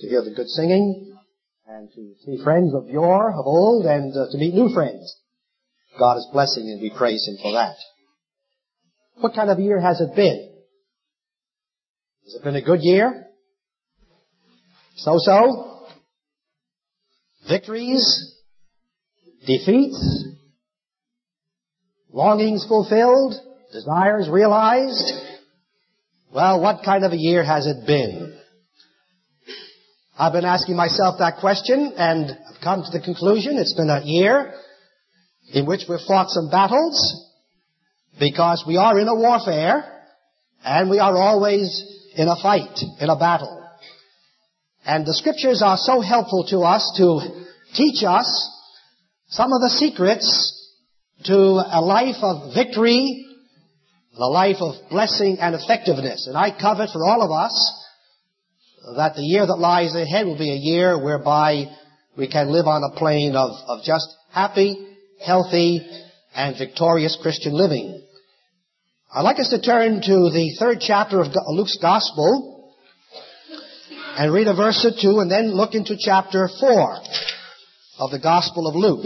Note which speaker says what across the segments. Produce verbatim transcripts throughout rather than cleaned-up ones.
Speaker 1: to hear the good singing and to see friends of yore, of old, and uh, to meet new friends. God is blessing and we praise Him for that. What kind of year has it been? Has it been a good year? So-so? Victories? Defeats? Longings fulfilled? Desires realized? Well, what kind of a year has it been? I've been asking myself that question, and I've come to the conclusion it's been a year in which we've fought some battles, because we are in a warfare, and we are always in a fight, in a battle. And the Scriptures are so helpful to us to teach us some of the secrets to a life of victory, a life of blessing and effectiveness. And I covet for all of us that the year that lies ahead will be a year whereby we can live on a plane of, of just happy, healthy, and victorious Christian living. I'd like us to turn to the third chapter of Luke's Gospel and read a verse or two, and then look into chapter four of the Gospel of Luke.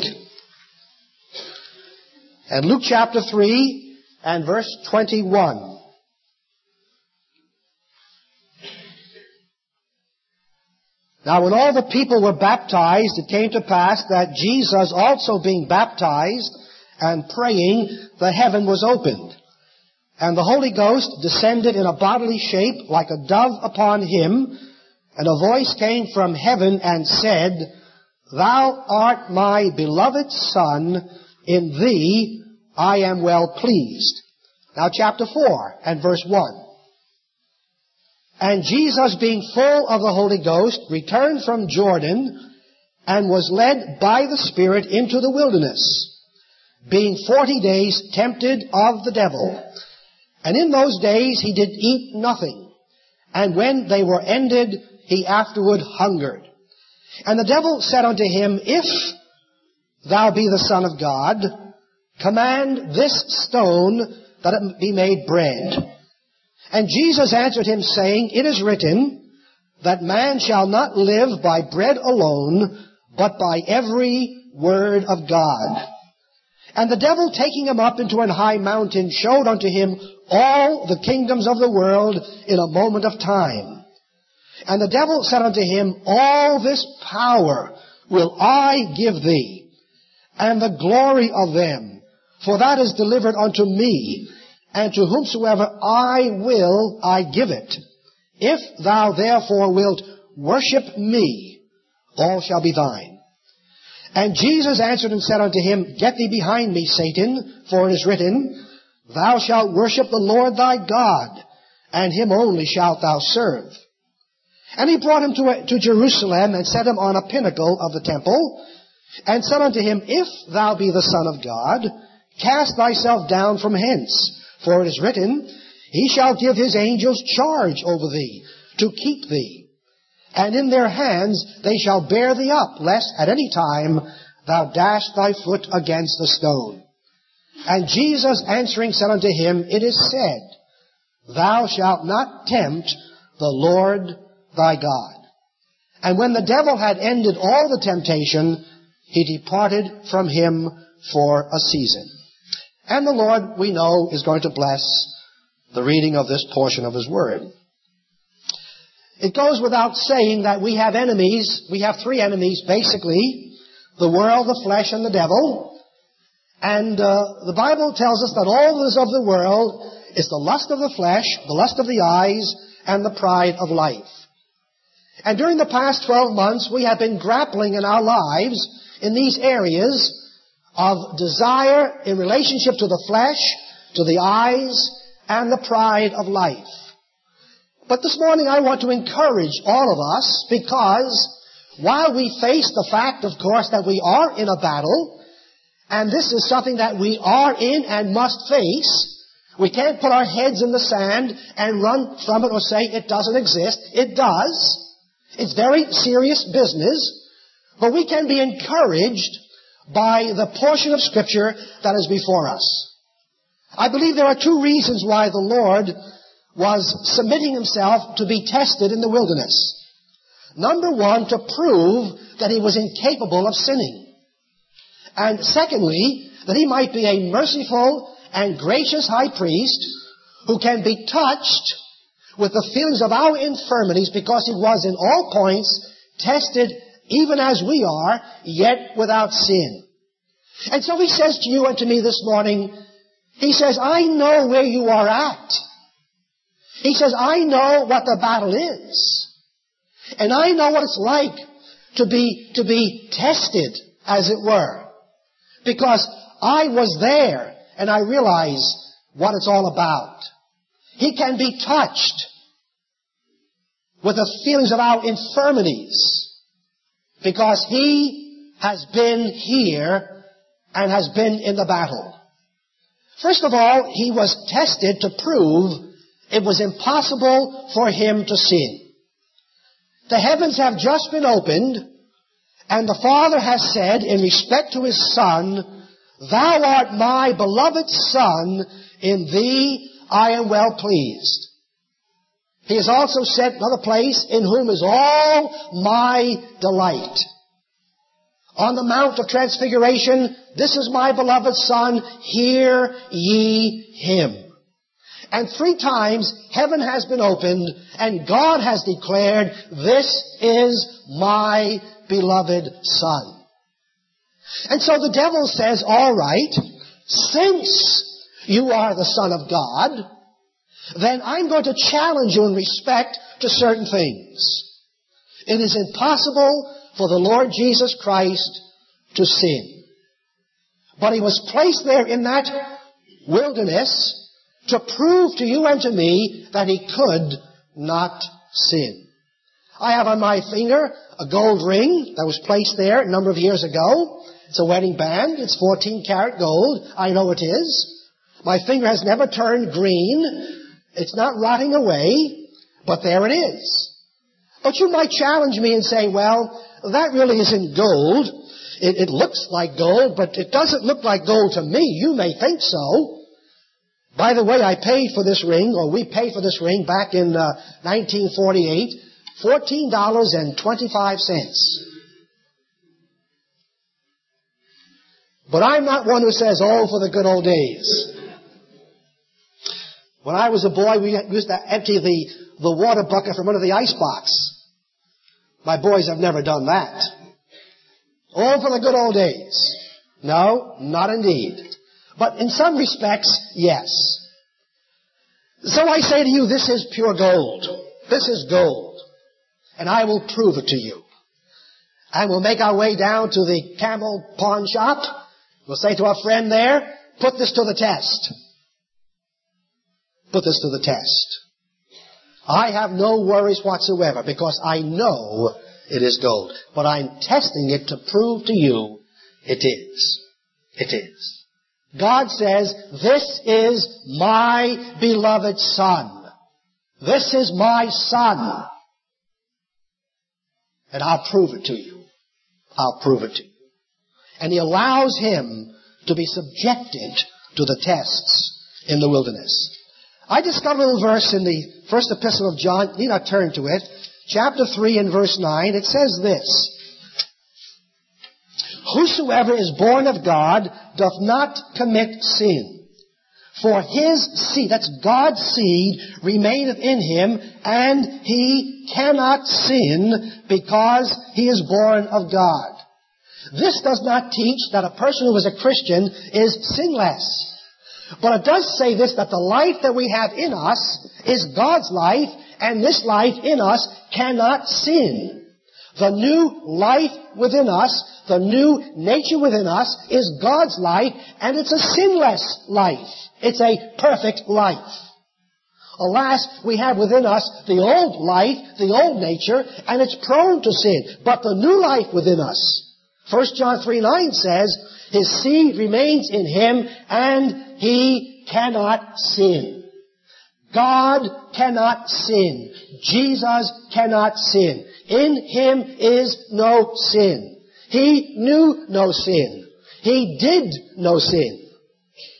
Speaker 1: And Luke chapter three and verse twenty-one. Now when all the people were baptized, it came to pass that Jesus also being baptized and praying, the heaven was opened. And the Holy Ghost descended in a bodily shape like a dove upon him, and a voice came from heaven and said, Thou art my beloved Son, in thee I am well pleased. Now chapter four and verse one. And Jesus, being full of the Holy Ghost, returned from Jordan, and was led by the Spirit into the wilderness, being forty days tempted of the devil. And in those days he did eat nothing. And when they were ended, he afterward hungered. And the devil said unto him, If thou be the Son of God, command this stone that it be made bread. And Jesus answered him, saying, It is written, that man shall not live by bread alone, but by every word of God. And the devil, taking him up into an high mountain, showed unto him all the kingdoms of the world in a moment of time. And the devil said unto him, All this power will I give thee, and the glory of them, for that is delivered unto me, and to whomsoever I will, I give it. If thou therefore wilt worship me, all shall be thine. And Jesus answered and said unto him, Get thee behind me, Satan, for it is written, Thou shalt worship the Lord thy God, and him only shalt thou serve. And he brought him to, to Jerusalem, and set him on a pinnacle of the temple, and said unto him, If thou be the Son of God, cast thyself down from hence. For it is written, He shall give His angels charge over thee, to keep thee. And in their hands they shall bear thee up, lest at any time thou dash thy foot against the stone. And Jesus answering said unto him, It is said, Thou shalt not tempt the Lord thy God. And when the devil had ended all the temptation, he departed from him for a season. And the Lord, we know, is going to bless the reading of this portion of His Word. It goes without saying that we have enemies. We have three enemies, basically. The world, the flesh, and the devil. And uh, the Bible tells us that all that is of the world is the lust of the flesh, the lust of the eyes, and the pride of life. And during the past twelve months, we have been grappling in our lives in these areas of desire in relationship to the flesh, to the eyes, and the pride of life. But this morning I want to encourage all of us, because while we face the fact, of course, that we are in a battle, and this is something that we are in and must face, we can't put our heads in the sand and run from it or say it doesn't exist. It does. It's very serious business, but we can be encouraged by the portion of Scripture that is before us. I believe there are two reasons why the Lord was submitting Himself to be tested in the wilderness. Number one, to prove that he was incapable of sinning. And secondly, that he might be a merciful and gracious high priest who can be touched with the feelings of our infirmities, because he was in all points tested even as we are, yet without sin. And so he says to you and to me this morning, he says, I know where you are at. He says, I know what the battle is. And I know what it's like to be, to be tested, as it were. Because I was there and I realize what it's all about. He can be touched with the feelings of our infirmities, because he has been here and has been in the battle. First of all, he was tested to prove it was impossible for him to sin. The heavens have just been opened, and the Father has said in respect to his Son, Thou art my beloved Son, in thee I am well pleased. He has also said, another place, in whom is all my delight. On the Mount of Transfiguration, this is my beloved Son, hear ye him. And three times heaven has been opened, and God has declared, this is my beloved Son. And so the devil says, all right, since you are the Son of God, then I'm going to challenge you in respect to certain things. It is impossible for the Lord Jesus Christ to sin. But he was placed there in that wilderness to prove to you and to me that he could not sin. I have on my finger a gold ring that was placed there a number of years ago. It's a wedding band. It's fourteen karat gold. I know it is. My finger has never turned green. It's not rotting away, but there it is. But you might challenge me and say, well, that really isn't gold. It, it looks like gold, but it doesn't look like gold to me. You may think so. By the way, I paid for this ring, or we paid for this ring back in uh, nineteen forty-eight, fourteen dollars and twenty-five cents. But I'm not one who says, oh, for the good old days. When I was a boy, we used to empty the, the water bucket from under the icebox. My boys have never done that. Oh, for the good old days. No, not indeed. But in some respects, yes. So I say to you, this is pure gold. This is gold. And I will prove it to you. And we'll make our way down to the Camel pawn shop. We'll say to our friend there, put this to the test. Put this to the test. I have no worries whatsoever because I know it is gold. But I'm testing it to prove to you it is. It is. God says, this is my beloved Son. This is my Son. And I'll prove it to you. I'll prove it to you. And he allows him to be subjected to the tests in the wilderness. I discovered a little verse in the first epistle of John. Need not turn to it. Chapter three and verse nine. It says this. Whosoever is born of God doth not commit sin. For his seed, that's God's seed, remaineth in him, and he cannot sin because he is born of God. This does not teach that a person who is a Christian is sinless. But it does say this, that the life that we have in us is God's life, and this life in us cannot sin. The new life within us, the new nature within us is God's life, and it's a sinless life. It's a perfect life. Alas, we have within us the old life, the old nature, and it's prone to sin. But the new life within us, First John three nine says, his seed remains in him, and he cannot sin. God cannot sin. Jesus cannot sin. In him is no sin. He knew no sin. He did no sin.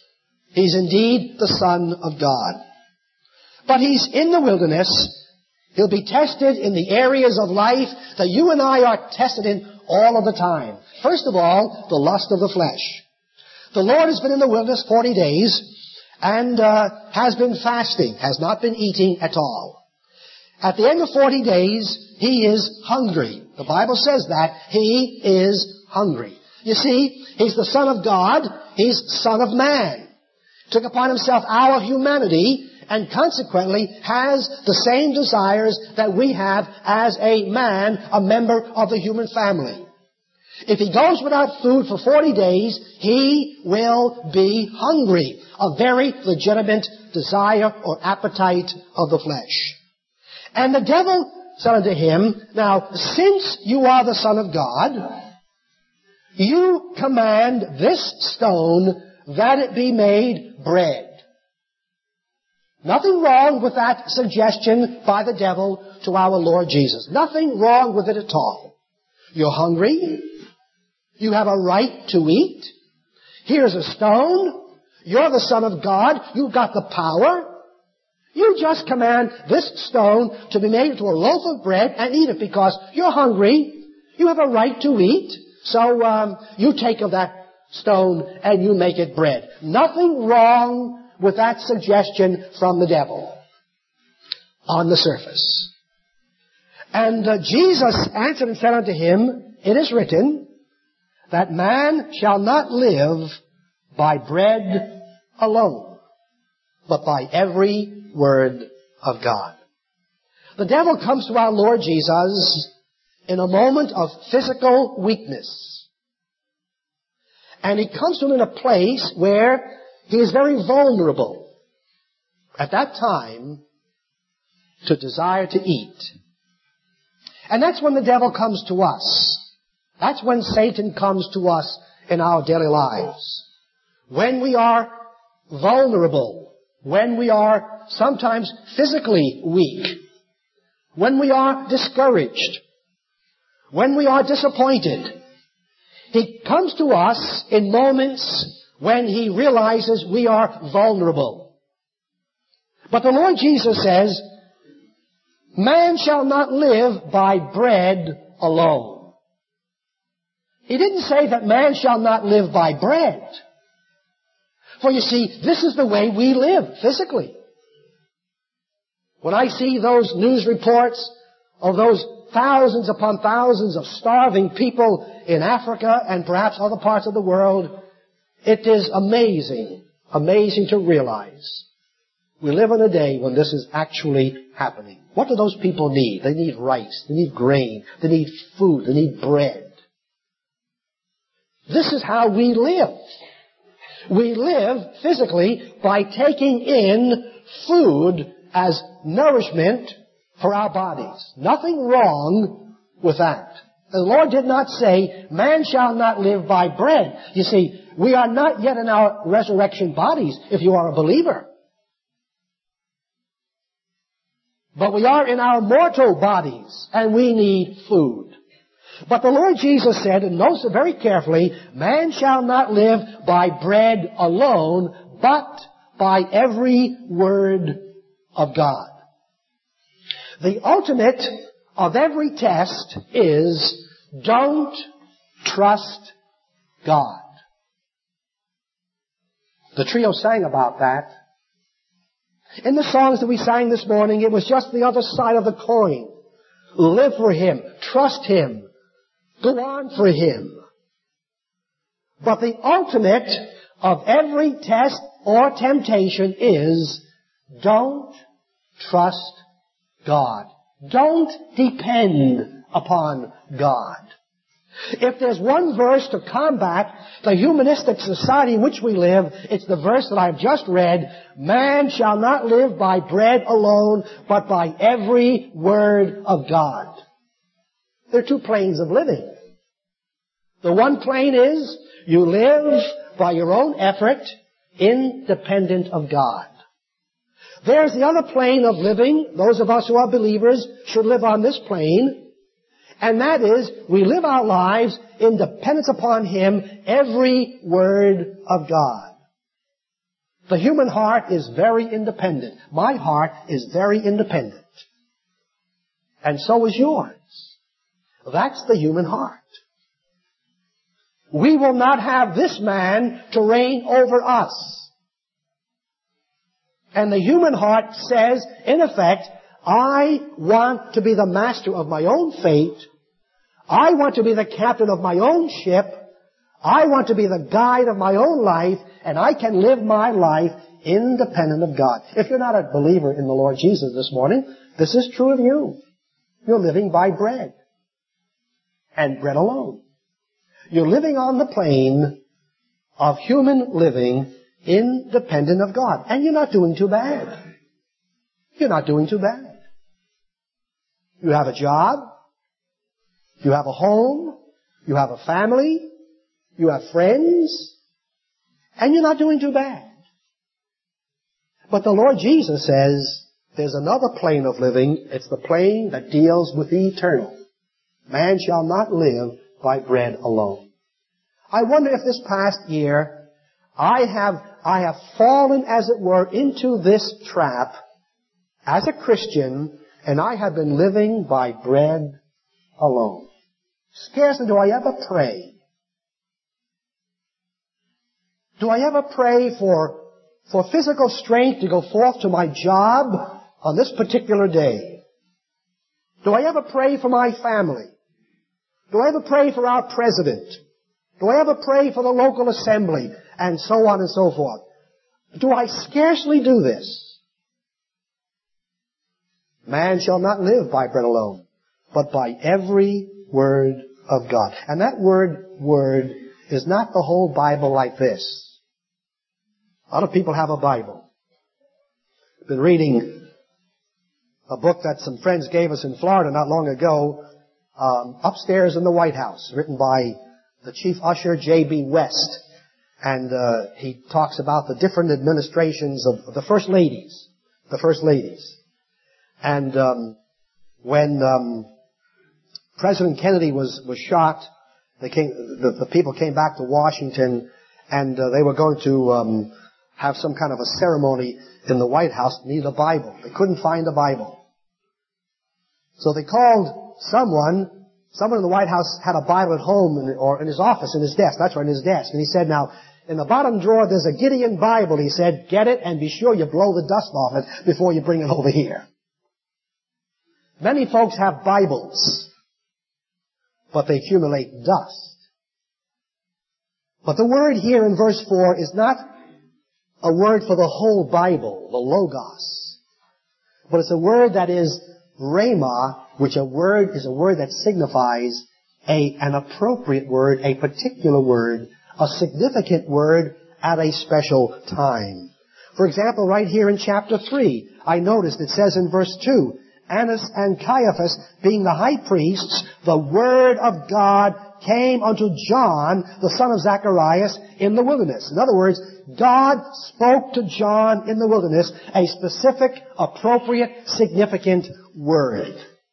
Speaker 1: He's indeed the Son of God. But he's in the wilderness He'll be tested in the areas of life that you and I are tested in all of the time. First of all, the lust of the flesh. The Lord has been in the wilderness forty days and uh, has been fasting, has not been eating at all. At the end of forty days, he is hungry. The Bible says that. He is hungry. You see, he's the Son of God. He's Son of Man. Took upon himself our humanity and consequently has the same desires that we have as a man, a member of the human family. If he goes without food for forty days, he will be hungry. A very legitimate desire or appetite of the flesh. And the devil said unto him, now, since you are the Son of God, you command this stone that it be made bread. Nothing wrong with that suggestion by the devil to our Lord Jesus. Nothing wrong with it at all. You're hungry. You have a right to eat. Here's a stone. You're the Son of God. You've got the power. You just command this stone to be made into a loaf of bread and eat it because you're hungry. You have a right to eat. So um, you take of that stone and you make it bread. Nothing wrong with that suggestion from the devil on the surface. And uh, Jesus answered and said unto him, it is written that man shall not live by bread alone, but by every word of God. The devil comes to our Lord Jesus in a moment of physical weakness. And he comes to him in a place where he is very vulnerable at that time to desire to eat. And that's when the devil comes to us. That's when Satan comes to us in our daily lives. When we are vulnerable. When we are sometimes physically weak. When we are discouraged. When we are disappointed. He comes to us in moments when he realizes we are vulnerable. But the Lord Jesus says, man shall not live by bread alone. He didn't say that man shall not live by bread. For you see, this is the way we live physically. When I see those news reports of those thousands upon thousands of starving people in Africa and perhaps other parts of the world, it is amazing, amazing to realize we live in a day when this is actually happening. What do those people need? They need rice, they need grain, they need food, they need bread. This is how we live. We live physically by taking in food as nourishment for our bodies. Nothing wrong with that. The Lord did not say, man shall not live by bread. You see, we are not yet in our resurrection bodies if you are a believer. But we are in our mortal bodies, and we need food. But the Lord Jesus said, and notice it very carefully, man shall not live by bread alone, but by every word of God. The ultimate of every test is, don't trust God. The trio sang about that. In the songs that we sang this morning, it was just the other side of the coin. Live for Him. Trust Him. Go on for Him. But the ultimate of every test or temptation is, don't trust God. Don't depend upon God. If there's one verse to combat the humanistic society in which we live, it's the verse that I've just read. Man shall not live by bread alone, but by every word of God. There are two planes of living. The one plane is, you live by your own effort, independent of God. There's the other plane of living. Those of us who are believers should live on this plane. And that is, we live our lives in dependence upon Him, every word of God. The human heart is very independent. My heart is very independent. And so is yours. That's the human heart. We will not have this man to reign over us. And the human heart says, in effect, I want to be the master of my own fate. I want to be the captain of my own ship. I want to be the guide of my own life, and I can live my life independent of God. If you're not a believer in the Lord Jesus this morning, this is true of you. You're living by bread. And bread alone. You're living on the plane of human living independent of God. And you're not doing too bad. You're not doing too bad. You have a job. You have a home. You have a family. You have friends. And you're not doing too bad. But the Lord Jesus says there's another plane of living. It's the plane that deals with the eternal. Man shall not live by bread alone. I wonder if this past year I have, I have fallen, as it were, into this trap as a Christian, and I have been living by bread alone. Scarcely do I ever pray. Do I ever pray for, for physical strength to go forth to my job on this particular day? Do I ever pray for my family? Do I ever pray for our president? Do I ever pray for the local assembly? And so on and so forth. Do I scarcely do this? Man shall not live by bread alone, but by every word of God. And that word, word, is not the whole Bible like this. A lot of people have a Bible. I've been reading a book that some friends gave us in Florida not long ago, Um, upstairs in the White House, written by the chief usher, J B West. And uh, he talks about the different administrations of the first ladies. The first ladies. And um, when um, President Kennedy was, was shot, they came, the, the people came back to Washington, and uh, they were going to um, have some kind of a ceremony in the White House. They needed a Bible. They couldn't find a Bible. So they called someone, someone in the White House had a Bible at home in, or in his office, in his desk. That's right, in his desk. And he said, now, in the bottom drawer there's a Gideon Bible. He said, get it and be sure you blow the dust off it before you bring it over here. Many folks have Bibles, but they accumulate dust. But the word here in verse four is not a word for the whole Bible, the Logos, but it's a word that is Rhema, which a word is a word that signifies a, an appropriate word, a particular word, a significant word at a special time. For example, right here in chapter three, I noticed it says in verse two, Annas and Caiaphas, being the high priests, the word of God came unto John, the son of Zacharias, in the wilderness. In other words, God spoke to John in the wilderness a specific, appropriate, significant word.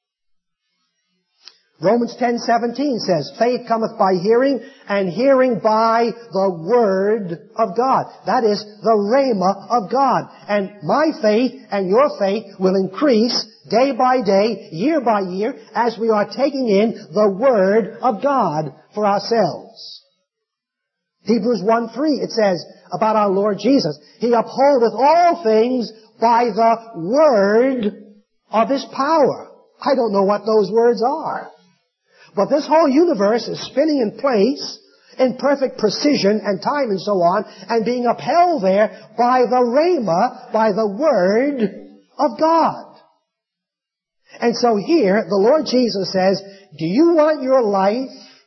Speaker 1: Romans ten seventeen says, faith cometh by hearing, and hearing by the word of God. That is the rhema of God. And my faith and your faith will increase day by day, year by year, as we are taking in the word of God for ourselves. Hebrews one three, it says about our Lord Jesus, He upholdeth all things by the word of His power. I don't know what those words are. But this whole universe is spinning in place in perfect precision and time and so on, and being upheld there by the rhema, by the word of God. And so here, the Lord Jesus says, do you want your life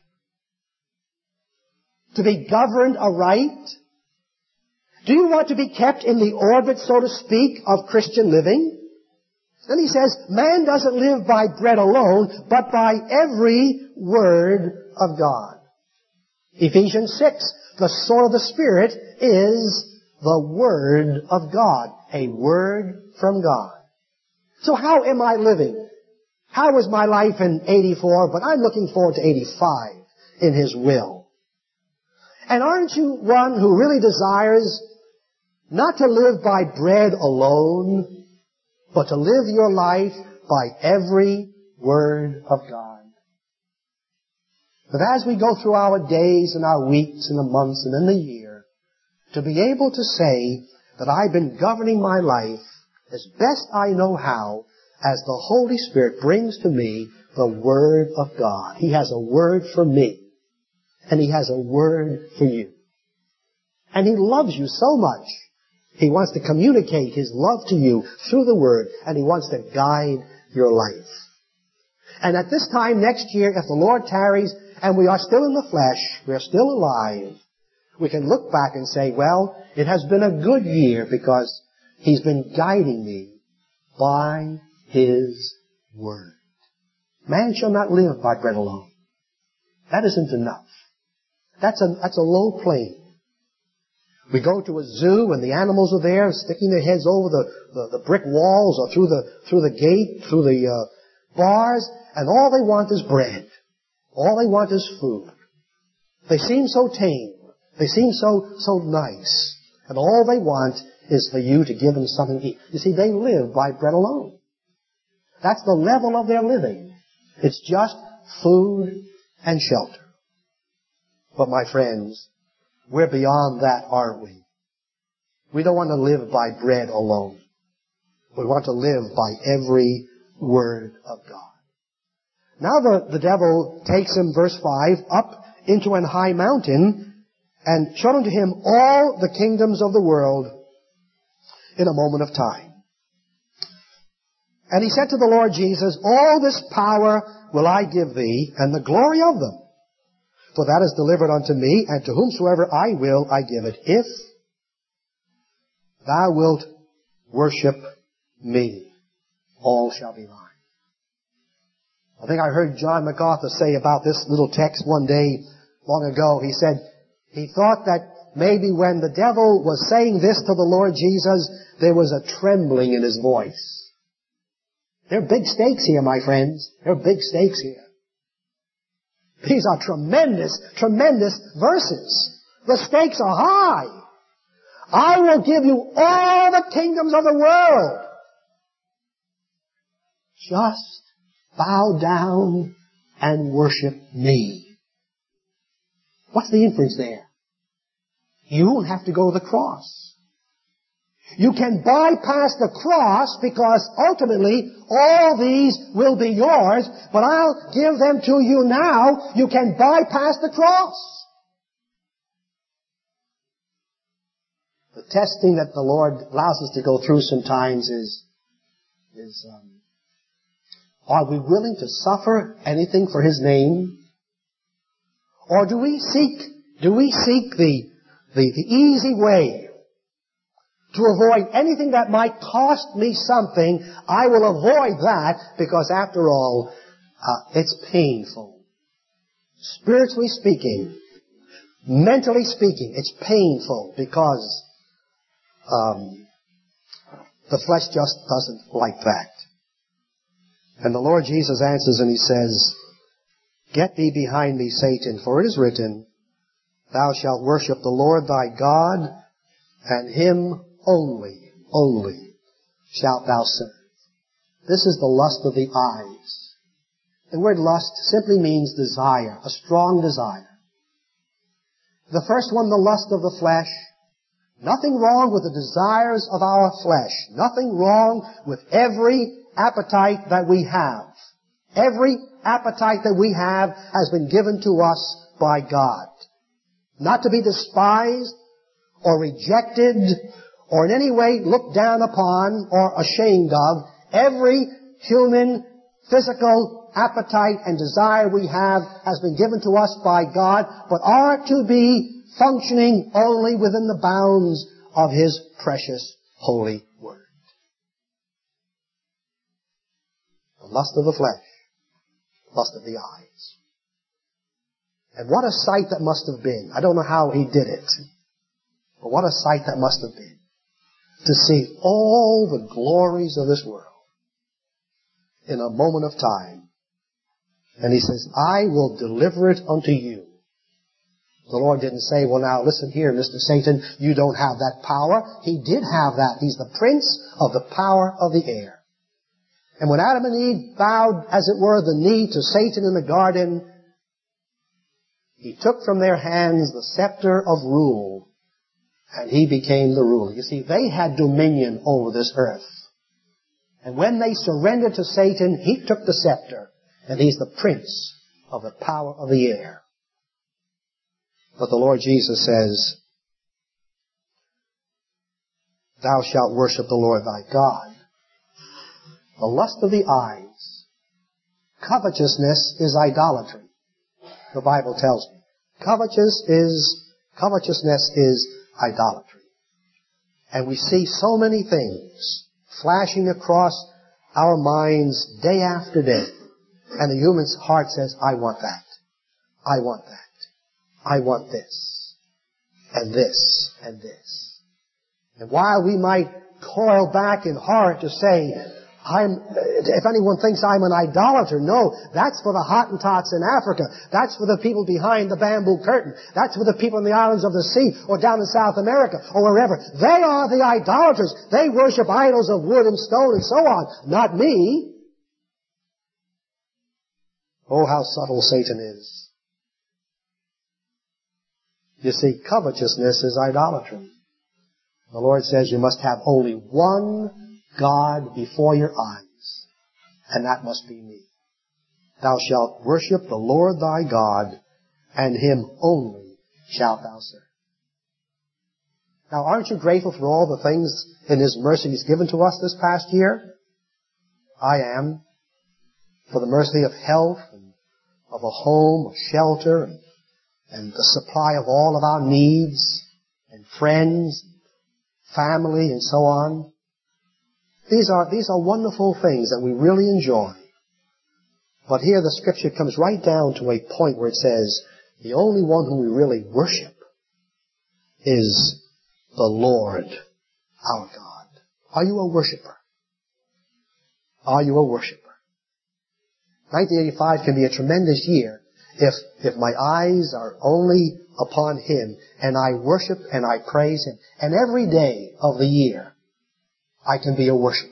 Speaker 1: to be governed aright? Do you want to be kept in the orbit, so to speak, of Christian living? Then he says, man doesn't live by bread alone, but by every word of God. Ephesians six, the sword of the Spirit is the word of God, a word from God. So how am I living? How was my life in eighty-four? But I'm looking forward to eighty-five in His will. And aren't you one who really desires not to live by bread alone, but to live your life by every Word of God. But as we go through our days and our weeks and the months and then the year, to be able to say that I've been governing my life as best I know how as the Holy Spirit brings to me the Word of God. He has a word for me, and He has a word for you. And He loves you so much. He wants to communicate His love to you through the Word, and He wants to guide your life. And at this time next year, if the Lord tarries and we are still in the flesh, we are still alive, we can look back and say, well, it has been a good year because He's been guiding me by His Word. Man shall not live by bread alone. That isn't enough. That's a, that's a low plane. We go to a zoo and the animals are there sticking their heads over the, the, the brick walls or through the, through the gate, through the uh, bars, and all they want is bread. All they want is food. They seem so tame. They seem so, so nice. And all they want is for you to give them something to eat. You see, they live by bread alone. That's the level of their living. It's just food and shelter. But my friends, we're beyond that, aren't we? We don't want to live by bread alone. We want to live by every word of God. Now the, the devil takes him, verse five, up into an high mountain and showed unto him all the kingdoms of the world in a moment of time. And he said to the Lord Jesus, all this power will I give thee, and the glory of them. For that is delivered unto me, and to whomsoever I will I give it, if thou wilt worship me, all shall be thine. I think I heard John MacArthur say about this little text one day long ago. He said he thought that maybe when the devil was saying this to the Lord Jesus, there was a trembling in his voice. There are big stakes here, my friends. There are big stakes here. These are tremendous, tremendous verses. The stakes are high. I will give you all the kingdoms of the world. Just bow down and worship me. What's the inference there? You won't have to go to the cross. You can bypass the cross because ultimately all these will be yours, but I'll give them to you now. You can bypass the cross. The testing that the Lord allows us to go through sometimes is, is um, are we willing to suffer anything for His name? Or do we seek, do we seek the, the, the easy way to avoid anything that might cost me something? I will avoid that because after all, uh, it's painful. Spiritually speaking, mentally speaking, it's painful because um, the flesh just doesn't like that. And the Lord Jesus answers and He says, get thee behind me, Satan, for it is written, thou shalt worship the Lord thy God, and Him only, only shalt thou serve. This is the lust of the eyes. The word lust simply means desire, a strong desire. The first one, the lust of the flesh. Nothing wrong with the desires of our flesh. Nothing wrong with every appetite that we have. Every appetite that we have has been given to us by God. Not to be despised or rejected or in any way looked down upon or ashamed of. Every human physical appetite and desire we have has been given to us by God, but are to be functioning only within the bounds of His precious holy word. The lust of the flesh, lust of the eyes. And what a sight that must have been. I don't know how He did it, but what a sight that must have been. To see all the glories of this world in a moment of time. And He says, I will deliver it unto you. The Lord didn't say, well now listen here, Mister Satan, you don't have that power. He did have that. He's the prince of the power of the air. And when Adam and Eve bowed, as it were, the knee to Satan in the garden, he took from their hands the scepter of rule, and he became the ruler. You see, they had dominion over this earth. And when they surrendered to Satan, he took the scepter, and he's the prince of the power of the air. But the Lord Jesus says, thou shalt worship the Lord thy God. The lust of the eyes. Covetousness is idolatry. The Bible tells me. Covetous is, covetousness is idolatry. And we see so many things flashing across our minds day after day. And the human heart says, I want that. I want that. I want this. And this. And this. And while we might coil back in horror to say, I'm, if anyone thinks I'm an idolater, no, that's for the Hottentots in Africa. That's for the people behind the bamboo curtain. That's for the people in the islands of the sea or down in South America or wherever. They are the idolaters. They worship idols of wood and stone and so on. Not me. Oh, how subtle Satan is. You see, covetousness is idolatry. The Lord says you must have only one God before your eyes, and that must be me. Thou shalt worship the Lord thy God, and him only shalt thou serve. Now, aren't you grateful for all the things in his mercy he's given to us this past year? I am. For the mercy of health, and of a home, of shelter, and, and the supply of all of our needs, and friends, family, and so on. These are, these are wonderful things that we really enjoy. But here the scripture comes right down to a point where it says, the only one whom we really worship is the Lord our God. Are you a worshiper? Are you a worshiper? nineteen eighty-five can be a tremendous year if, if my eyes are only upon him and I worship and I praise him. And every day of the year, I can be a worshiper.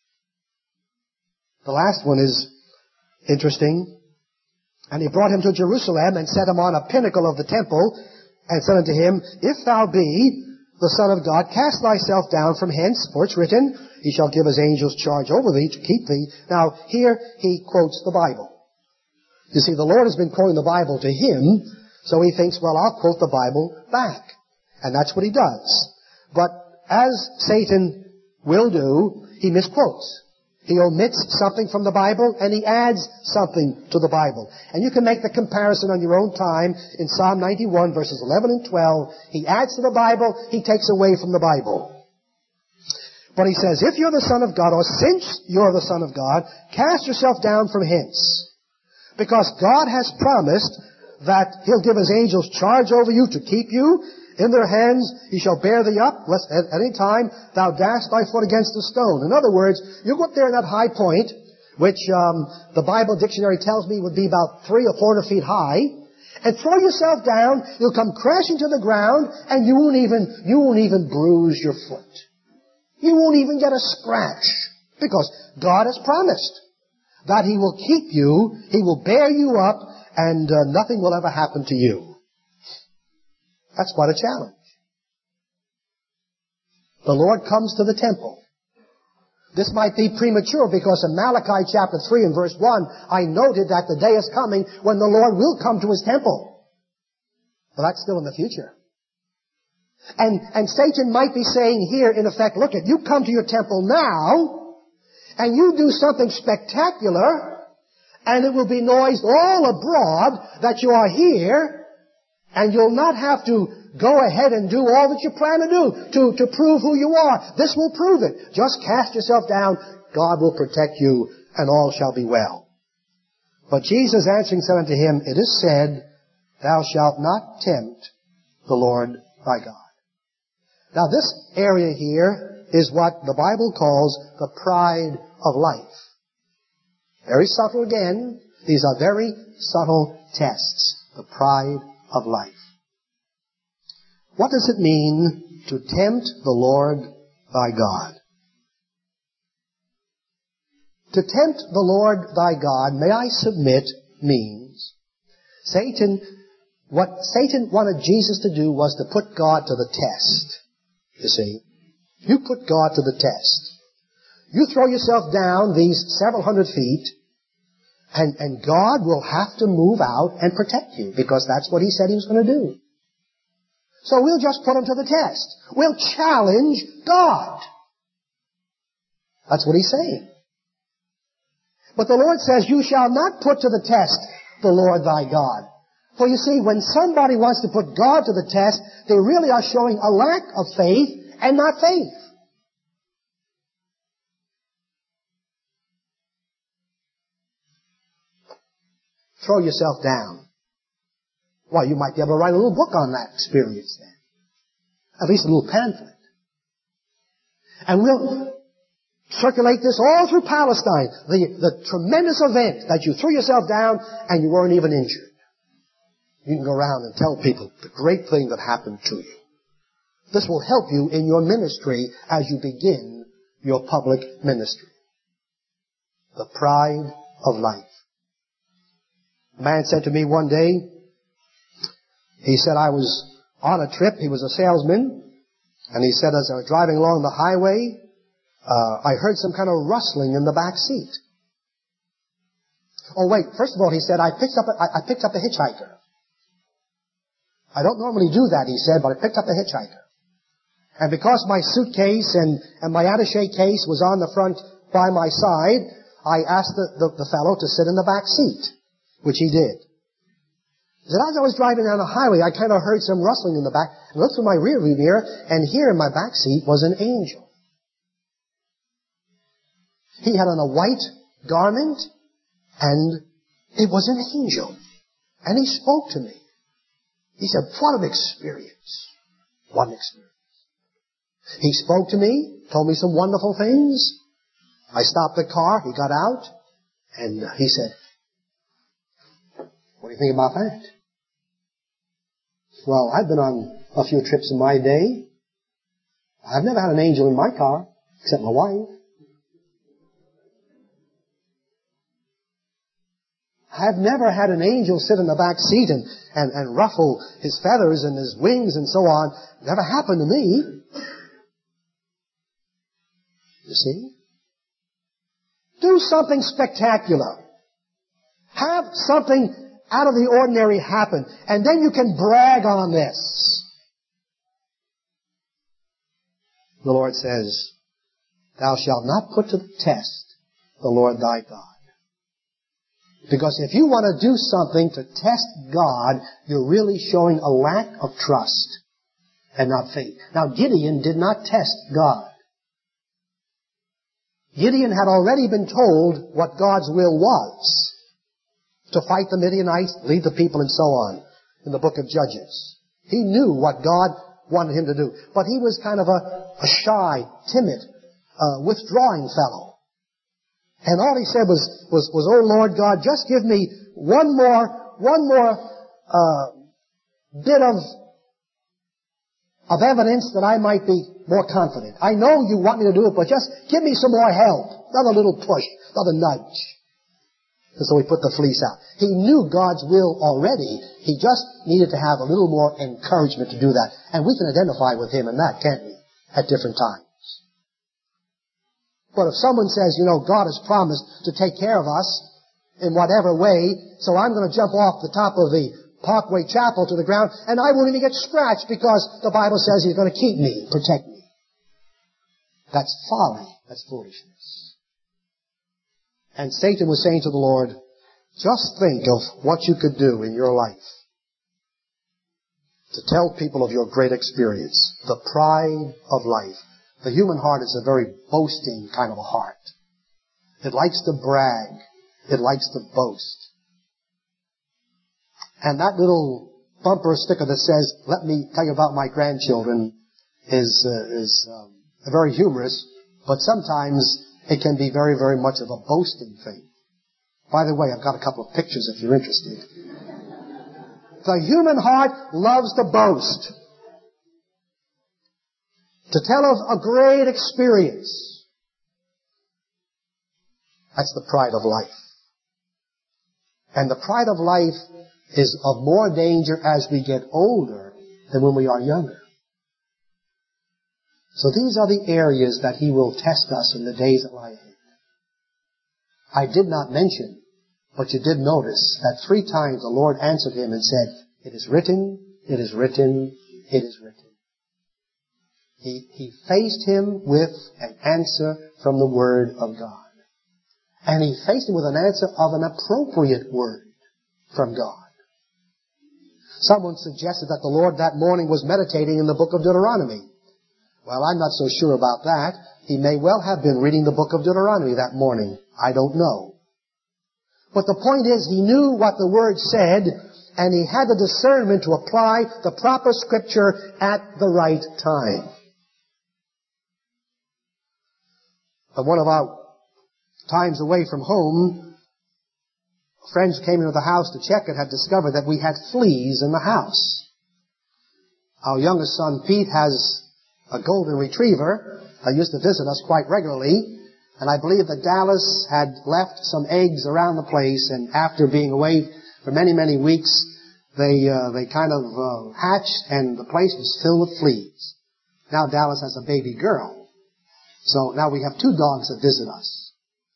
Speaker 1: The last one is interesting. And he brought him to Jerusalem and set him on a pinnacle of the temple and said unto him, if thou be the Son of God, cast thyself down from hence, for it's written, he shall give his angels charge over thee to keep thee. Now, here he quotes the Bible. You see, the Lord has been quoting the Bible to him, so he thinks, well, I'll quote the Bible back. And that's what he does. But as Satan will do, he misquotes. He omits something from the Bible and he adds something to the Bible. And you can make the comparison on your own time in Psalm ninety-one verses eleven and twelve. He adds to the Bible, he takes away from the Bible. But he says, if you're the Son of God, or since you're the Son of God, cast yourself down from hence. Because God has promised that he'll give his angels charge over you to keep you. In their hands he shall bear thee up, lest at any time thou dash thy foot against a stone. In other words, you go up there in that high point, which um, the Bible dictionary tells me would be about three or four hundred feet high, and throw yourself down. You'll come crashing to the ground, and you won't even you won't even bruise your foot. You won't even get a scratch, because God has promised that he will keep you, he will bear you up, and uh, nothing will ever happen to you. That's quite a challenge. The Lord comes to the temple. This might be premature because in Malachi chapter three and verse one, I noted that the day is coming when the Lord will come to his temple. But that's still in the future. And, and Satan might be saying here, in effect, look at, you come to your temple now, and you do something spectacular, and it will be noised all abroad that you are here, and you'll not have to go ahead and do all that you plan to do to, to prove who you are. This will prove it. Just cast yourself down. God will protect you, and all shall be well. But Jesus answering said unto him, it is said, thou shalt not tempt the Lord thy God. Now this area here is what the Bible calls the pride of life. Very subtle again. These are very subtle tests. The pride of life. What does it mean to tempt the Lord thy God? To tempt the Lord thy God, may I submit, means Satan, what Satan wanted Jesus to do was to put God to the test. You see? You put God to the test. You throw yourself down these several hundred feet, and, and God will have to move out and protect you, because that's what He said He was going to do. So we'll just put Him to the test. We'll challenge God. That's what He's saying. But the Lord says, you shall not put to the test the Lord thy God. For you see, when somebody wants to put God to the test, they really are showing a lack of faith and not faith. Throw yourself down. Well, you might be able to write a little book on that experience then. At least a little pamphlet. And we'll circulate this all through Palestine. The, the tremendous event that you threw yourself down and you weren't even injured. You can go around and tell people the great thing that happened to you. This will help you in your ministry as you begin your public ministry. The pride of life. A man said to me one day, he said, I was on a trip, he was a salesman, and he said as I was driving along the highway, uh, I heard some kind of rustling in the back seat. Oh wait, first of all, he said, I picked up a, I, I picked up a hitchhiker. I don't normally do that, he said, but I picked up a hitchhiker. And because my suitcase and, and my attaché case was on the front by my side, I asked the, the, the fellow to sit in the back seat, which he did. He said, as I was driving down the highway, I kind of heard some rustling in the back. I looked through my rearview mirror, and here in my back seat was an angel. He had on a white garment, and it was an angel. And he spoke to me. He said, what an experience. What an experience. He spoke to me, told me some wonderful things. I stopped the car, he got out, and he said, what do you think about that? Well, I've been on a few trips in my day. I've never had an angel in my car, except my wife. I've never had an angel sit in the back seat and, and, and ruffle his feathers and his wings and so on. Never happened to me. You see? Do something spectacular. Have something out of the ordinary happen. And then you can brag on this. The Lord says, thou shalt not put to the test the Lord thy God. Because if you want to do something to test God, you're really showing a lack of trust and not faith. Now, Gideon did not test God. Gideon had already been told what God's will was. To fight the Midianites, lead the people, and so on, in the book of Judges. He knew what God wanted him to do. But he was kind of a, a shy, timid, uh, withdrawing fellow. And all he said was, was, was, oh Lord God, just give me one more, one more, uh, bit of, of evidence that I might be more confident. I know you want me to do it, but just give me some more help. Another little push, another nudge. And so he put the fleece out. He knew God's will already. He just needed to have a little more encouragement to do that. And we can identify with him in that, can't we? At different times. But if someone says, you know, God has promised to take care of us in whatever way, so I'm going to jump off the top of the Parkway Chapel to the ground, and I won't even get scratched because the Bible says He's going to keep me, protect me. That's folly. That's foolishness. And Satan was saying to the Lord, just think of what you could do in your life to tell people of your great experience, the pride of life. The human heart is a very boasting kind of a heart. It likes to brag. It likes to boast. And that little bumper sticker that says, let me tell you about my grandchildren, is, uh, is um, very humorous, but sometimes it can be very, very much of a boasting thing. By the way, I've got a couple of pictures if you're interested. The human heart loves to boast. To tell of a great experience. That's the pride of life. And the pride of life is of more danger as we get older than when we are younger. So these are the areas that He will test us in the days that lie ahead. I did not mention, but you did notice that three times the Lord answered him and said, "It is written, it is written, it is written." He, he faced him with an answer from the Word of God. And he faced him with an answer of an appropriate word from God. Someone suggested that the Lord that morning was meditating in the book of Deuteronomy. Well, I'm not so sure about that. He may well have been reading the book of Deuteronomy that morning. I don't know. But the point is, he knew what the Word said, and he had the discernment to apply the proper Scripture at the right time. But one of our times away from home, friends came into the house to check it, had discovered that we had fleas in the house. Our youngest son, Pete, has a golden retriever that used to visit us quite regularly, and I believe that Dallas had left some eggs around the place, and after being away for many, many weeks, they uh, they kind of uh, hatched, and the place was filled with fleas. Now Dallas has a baby girl, so now we have two dogs that visit us.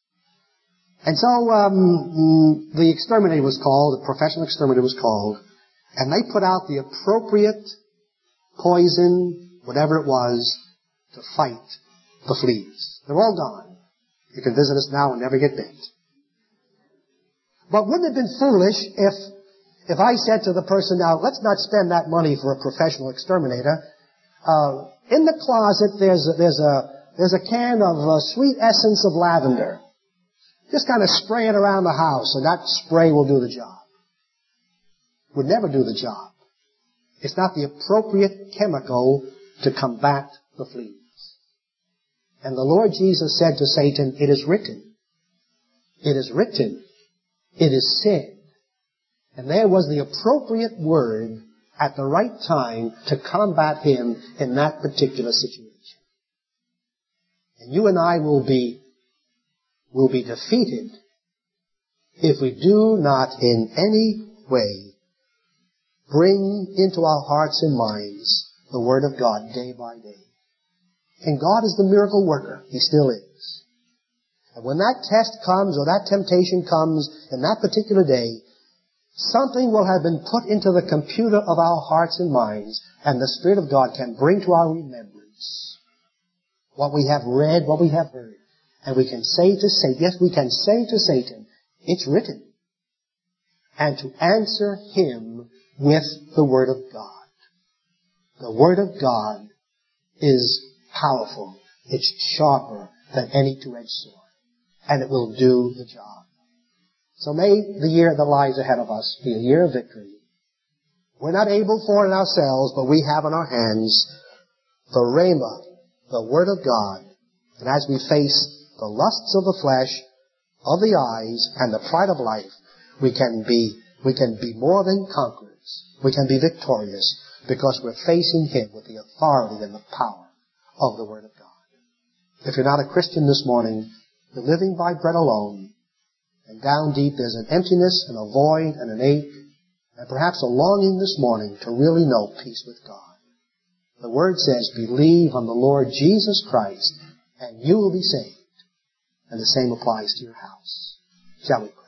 Speaker 1: And so um, the exterminator was called, the professional exterminator was called, and they put out the appropriate poison, whatever it was, to fight the fleas. They're all gone. You can visit us now and never get bit. But wouldn't it have been foolish if if I said to the person, now, let's not spend that money for a professional exterminator. Uh, in the closet, there's a, there's a, there's a can of uh, sweet essence of lavender. Just kind of spray it around the house, and that spray will do the job. Would never do the job. It's not the appropriate chemical to combat the fleas. And the Lord Jesus said to Satan, "It is written. It is written. It is said." And there was the appropriate word at the right time to combat him in that particular situation. And you and I will be, will be defeated if we do not in any way bring into our hearts and minds the Word of God day by day. And God is the miracle worker. He still is. And when that test comes or that temptation comes in that particular day, something will have been put into the computer of our hearts and minds, and the Spirit of God can bring to our remembrance what we have read, what we have heard. And we can say to Satan, yes, we can say to Satan, "It's written." And to answer him with the Word of God. The Word of God is powerful. It's sharper than any two-edged sword. And it will do the job. So may the year that lies ahead of us be a year of victory. We're not able for it ourselves, but we have in our hands the Rhema, the Word of God. And as we face the lusts of the flesh, of the eyes, and the pride of life, we can be, we can be more than conquerors. We can be victorious because we're facing Him with the authority and the power of the Word of God. If you're not a Christian this morning, you're living by bread alone, and down deep there's an emptiness and a void and an ache, and perhaps a longing this morning to really know peace with God. The Word says, believe on the Lord Jesus Christ, and you will be saved. And the same applies to your house. Shall we pray?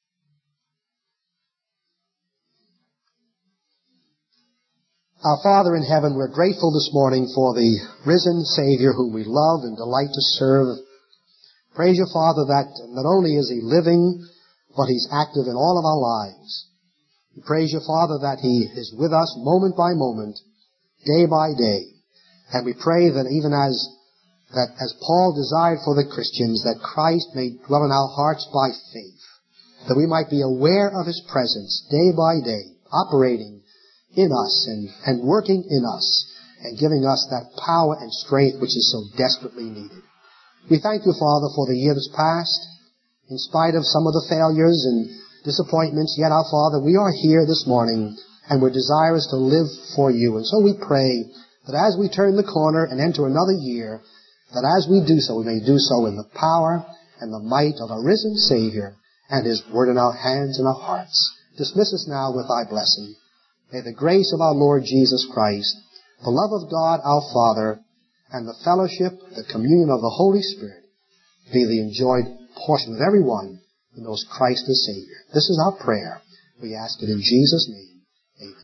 Speaker 1: Our Father in heaven, we're grateful this morning for the risen Savior whom we love and delight to serve. Praise you, Father, that not only is He living, but He's active in all of our lives. We praise you, Father, that He is with us moment by moment, day by day. And we pray that even as that as Paul desired for the Christians, that Christ may dwell in our hearts by faith, that we might be aware of His presence day by day, operating in us and, and working in us, and giving us that power and strength which is so desperately needed. We thank you, Father, for the year that's passed. In spite of some of the failures and disappointments, yet, our Father, we are here this morning, and we're desirous to live for you. And so we pray that as we turn the corner and enter another year, that as we do so, we may do so in the power and the might of our risen Savior and His Word in our hands and our hearts. Dismiss us now with Thy blessing. May the grace of our Lord Jesus Christ, the love of God our Father, and the fellowship, the communion of the Holy Spirit be the enjoyed portion of everyone who knows Christ as Savior. This is our prayer. We ask it in Jesus' name.